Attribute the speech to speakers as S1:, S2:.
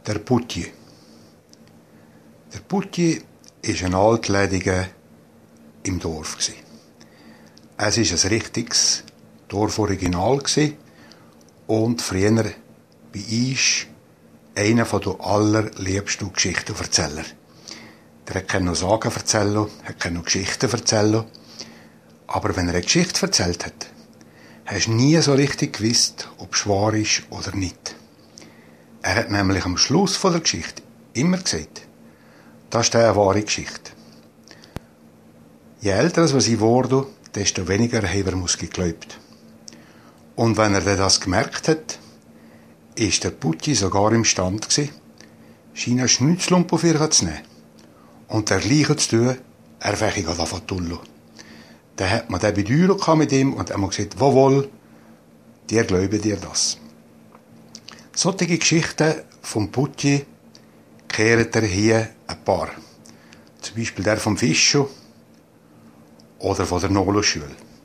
S1: Der Potier. Der Potier war ein Altlediger im Dorf. Es war ein richtiges Dorforiginal und früher bei uns einer der allerliebsten Geschichtenverzähler. Der kann noch Sagen erzählen, kann noch Geschichten erzählen. Aber wenn er eine Geschichte erzählt hat, hast du nie so richtig gewusst, ob es wahr ist oder nicht. Er hat nämlich am Schluss der Geschichte immer gesagt, das ist eine wahre Geschichte. Je älter sie wurde, desto weniger haben wir geglaubt. Und wenn er das gemerkt hat, ist der Putti sogar imstande gewesen, seine Schnützlumpe auf ihr zu nehmen und dergleichen zu tun, er fähig davon zu tullen. Dann hat man den Bedeutung mit ihm und hat gesagt, wohl, dir glauben dir das. Solche Geschichten vom Putti kehren er hier ein paar. Zum Beispiel der vom Fischo oder von der Nolo-Schule.